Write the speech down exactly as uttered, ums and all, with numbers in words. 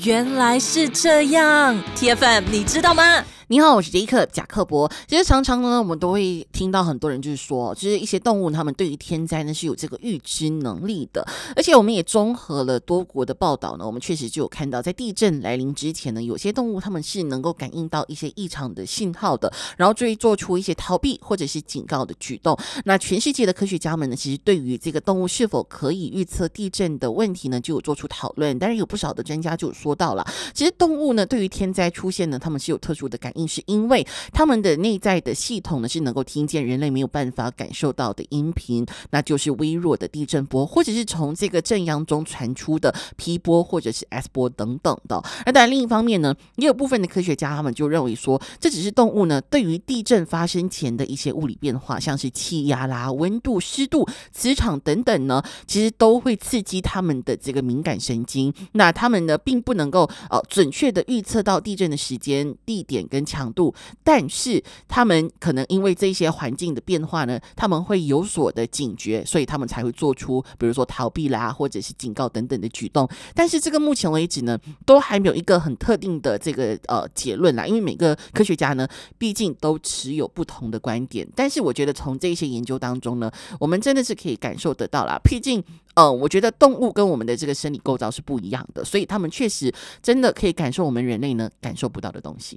原来是这样 ，T F M 你知道吗？ 你好，我是杰克贾克伯。其实常常呢，我们都会听到很多人就是说，就是一些动物它们对于天灾呢是有这个预知能力的，而且我们也综合了多国的报道呢，我们确实就有看到，在地震来临之前呢，有些动物它们是能够感应到一些异常的信号的，然后就会做出一些逃避或者是警告的举动。那全世界的科学家们呢，其实对于这个动物是否可以预测地震的问题呢，就有做出讨论。但是有不少的专家就有说到了，其实动物呢对于天灾出现呢，他们是有特殊的感应，是因为他们的内在的系统呢是能够听见人类没有办法感受到的音频，那就是微弱的地震波，或者是从这个震央中传出的 P 波或者是 S 波等等的。那当然另一方面呢，也有部分的科学家他们就认为说，这只是动物呢对于地震发生前的一些物理变化，像是气压啦、温度、湿度、磁场等等呢，其实都会刺激他们的这个敏感神经。那他们呢并不能够呃准确的预测到地震的时间、地点跟强度，但是他们可能因为这些环境的变化呢，他们会有所的警觉，所以他们才会做出比如说逃避啦，或者是警告等等的举动。但是这个目前为止呢，都还没有一个很特定的这个呃结论啦，因为每个科学家呢，毕竟都持有不同的观点。但是我觉得从这些研究当中呢，我们真的是可以感受得到啦，毕竟呃，我觉得动物跟我们的这个生理构造是不一样的，所以他们确实真的可以感受我们人类呢感受不到的东西。